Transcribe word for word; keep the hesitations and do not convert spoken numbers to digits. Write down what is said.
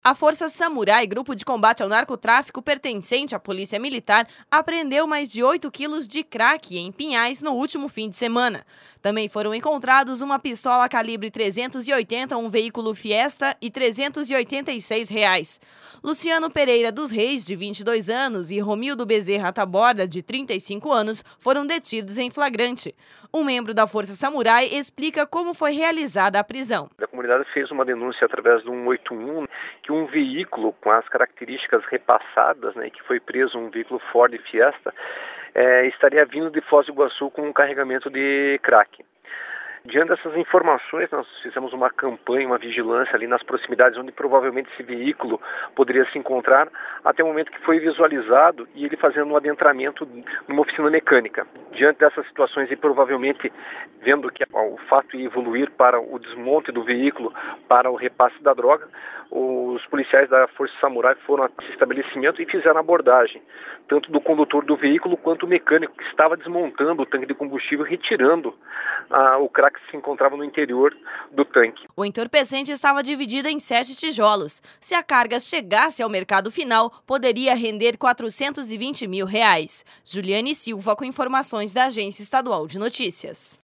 A Força Samurai, grupo de combate ao narcotráfico pertencente à Polícia Militar, apreendeu mais de oito quilos de crack em Pinhais no último fim de semana. Também foram encontrados uma pistola calibre trezentos e oitenta, um veículo Fiesta e trezentos e oitenta e seis reais. Luciano Pereira dos Reis, de vinte e dois anos, e Romildo Bezerra Taborda, de trinta e cinco anos, foram detidos em flagrante. Um membro da Força Samurai explica como foi realizada a prisão. A comunidade fez uma denúncia através do cento e oitenta e um que um veículo com as características repassadas, né, que foi preso, um veículo Ford Fiesta, é, estaria vindo de Foz do Iguaçu com um carregamento de crack. Diante dessas informações, nós fizemos uma campanha, uma vigilância ali nas proximidades onde provavelmente esse veículo poderia se encontrar, até o momento que foi visualizado e ele fazendo um adentramento numa oficina mecânica. Diante dessas situações e provavelmente vendo que o fato ia evoluir para o desmonte do veículo, para o repasse da droga, os policiais da Força Samurai foram a esse estabelecimento e fizeram a abordagem, tanto do condutor do veículo quanto o mecânico que estava desmontando o tanque de combustível, retirando ah, o crack que se encontrava no interior do tanque. O entorpecente estava dividido em sete tijolos. Se a carga chegasse ao mercado final, poderia render quatrocentos e vinte mil reais. Juliane Silva com informações da Agência Estadual de Notícias.